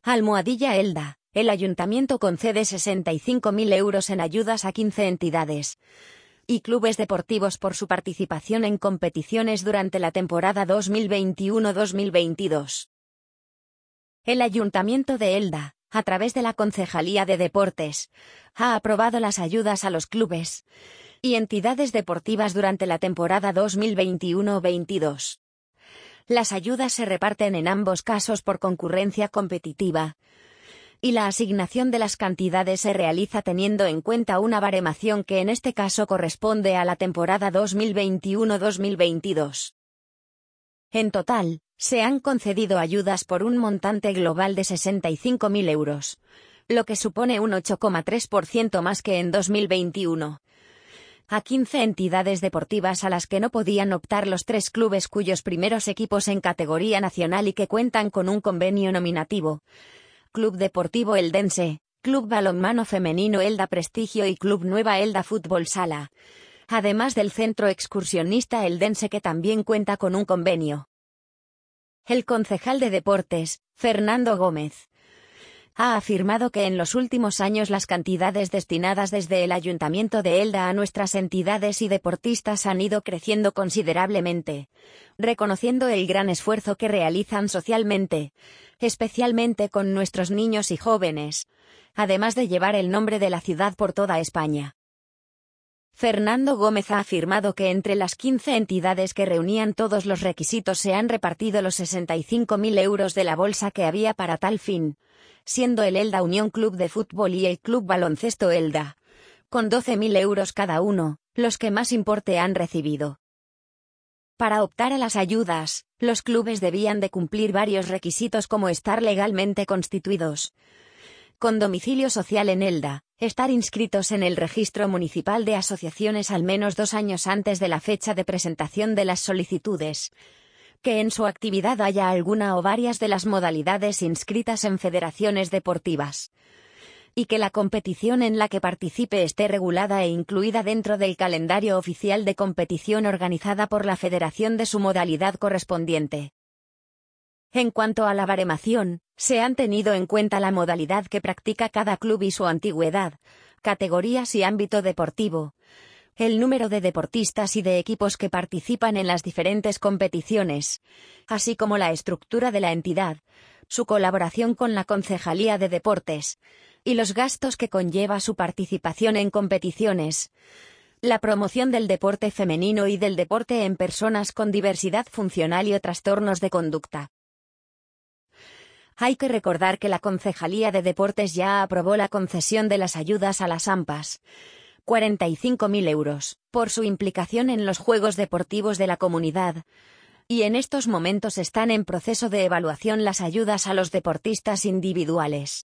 Almohadilla Elda. El Ayuntamiento concede 65.000 euros en ayudas a 15 entidades y clubes deportivos por su participación en competiciones durante la temporada 2021-2022. El Ayuntamiento de Elda, a través de la Concejalía de Deportes, ha aprobado las ayudas a los clubes y entidades deportivas durante la temporada 2021-22. Las ayudas se reparten en ambos casos por concurrencia competitiva, y la asignación de las cantidades se realiza teniendo en cuenta una baremación que en este caso corresponde a la temporada 2021-2022. En total, se han concedido ayudas por un montante global de 65.000 euros, lo que supone un 8,3% más que en 2021. A 15 entidades deportivas a las que no podían optar los 3 clubes cuyos primeros equipos en categoría nacional y que cuentan con un convenio nominativo: Club Deportivo Eldense, Club Balonmano Femenino Elda Prestigio y Club Nueva Elda Fútbol Sala, además del Centro Excursionista Eldense que también cuenta con un convenio. El concejal de Deportes, Fernando Gómez, ha afirmado que en los últimos años las cantidades destinadas desde el Ayuntamiento de Elda a nuestras entidades y deportistas han ido creciendo considerablemente, reconociendo el gran esfuerzo que realizan socialmente, especialmente con nuestros niños y jóvenes, además de llevar el nombre de la ciudad por toda España. Fernando Gómez ha afirmado que entre las 15 entidades que reunían todos los requisitos se han repartido los 65.000 euros de la bolsa que había para tal fin, siendo el Elda Unión Club de Fútbol y el Club Baloncesto Elda, con 12.000 euros cada uno, los que más importe han recibido. Para optar a las ayudas, los clubes debían de cumplir varios requisitos como estar legalmente constituidos, con domicilio social en Elda, estar inscritos en el Registro Municipal de Asociaciones al menos 2 años antes de la fecha de presentación de las solicitudes, que en su actividad haya alguna o varias de las modalidades inscritas en federaciones deportivas, y que la competición en la que participe esté regulada e incluida dentro del calendario oficial de competición organizada por la federación de su modalidad correspondiente. En cuanto a la baremación, se han tenido en cuenta la modalidad que practica cada club y su antigüedad, categorías y ámbito deportivo, el número de deportistas y de equipos que participan en las diferentes competiciones, así como la estructura de la entidad, su colaboración con la Concejalía de Deportes, y los gastos que conlleva su participación en competiciones, la promoción del deporte femenino y del deporte en personas con diversidad funcional y o trastornos de conducta. Hay que recordar que la Concejalía de Deportes ya aprobó la concesión de las ayudas a las AMPAs, 45.000 euros, por su implicación en los Juegos Deportivos de la comunidad, y en estos momentos están en proceso de evaluación las ayudas a los deportistas individuales.